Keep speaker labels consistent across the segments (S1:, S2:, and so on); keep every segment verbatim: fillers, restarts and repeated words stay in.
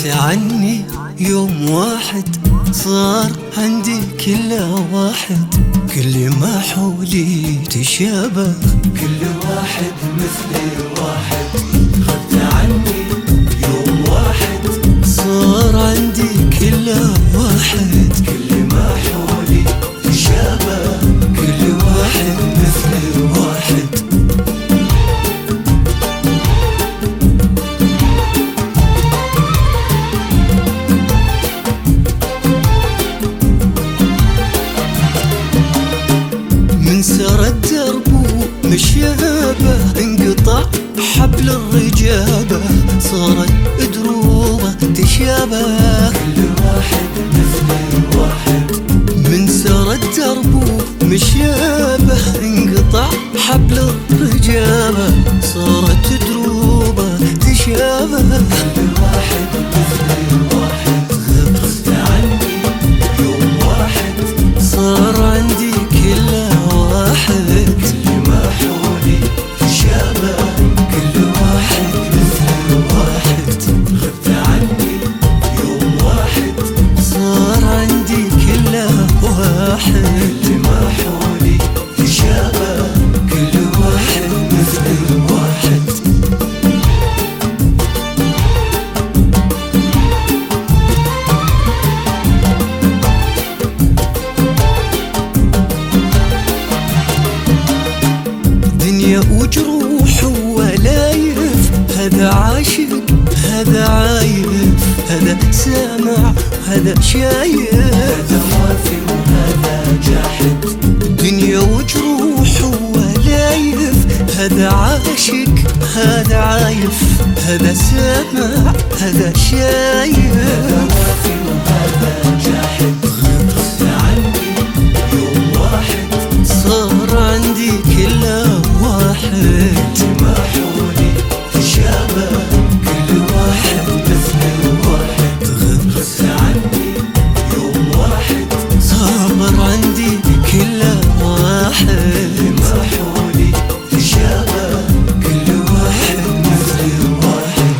S1: غبت عني يوم واحد صار عندي كله واحد، كل ما حولي تشابه، كل واحد مثل واحد. غبت عني يوم واحد صار عندي كله واحد، كل ما حولي تشابه، كل واحد مثل واحد. سر الدرب ومشيابه، انقطع حبل الرجابه، صارت دروبه تشابه، كل واحد مثل واحد. من سر الدرب ومشيابه، انقطع حبل الرجابه، صارت دروبه تشابه، كل واحد مثل واحد. غبت عني يوم واحد صار عندي كله واحد، كل ما حولي تشابه، كل واحد مثل واحد. غبت عني يوم واحد صار عندي كله واحد، كل ما حولي تشابه، كل واحد مثل واحد. وجروح ولايف، هذا عاشق هذا عايف، هذا سامع وهذا شايف، هذا وافي وهذا جاحد. دنيا وجروح ولايف، هذا عاشق هذا عايف، هذا سامع هذا شايف، هذا وافي وهذا جاحد. غبت عني يوم واحد صار عندي كله واحد، ما حولي تشابه، كل واحد مثل واحد. غبت عني يوم واحد صار عندي كله واحد، ما حولي تشابه، كل واحد مثل واحد.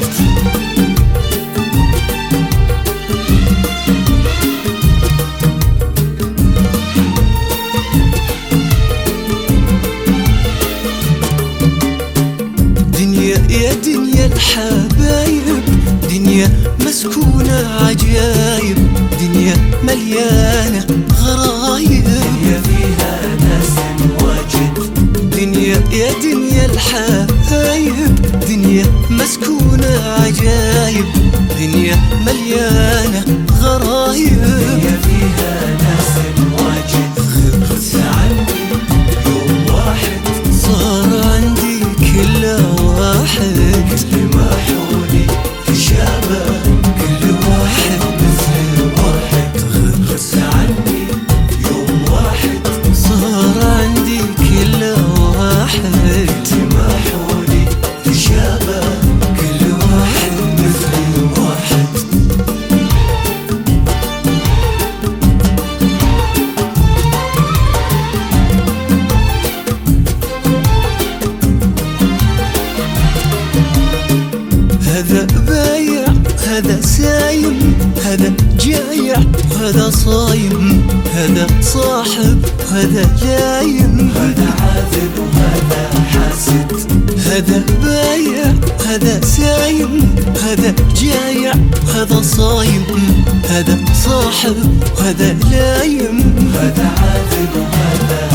S1: يا دنيا الحبايب، دنيا مسكونة عجايب، دنيا مليانة غرايب، دنيا فيها ناس واجد. دنيا يا دنيا الحبايب، دنيا مسكونة عجايب، دنيا مليانة غرايب، دنيا فيها ناس واجد. غبت عني يوم واحد صار عندي كله واحد، كل ما حولي تشابه، كل واحد مثل واحد. غبت عني يوم واحد صار عندي كله واحد، كل ما حولي تشابه، كل واحد مثل واحد. هذا بايع هذا سايم، هذا جايع وهذا صايم، هذا صاحب وهذا لايم، هذا عاذل وهذا حاسد. هذا بايع هذا سايم، هذا جايع وهذا صايم، هذا صاحب وهذا لايم، هذا عاذل وهذا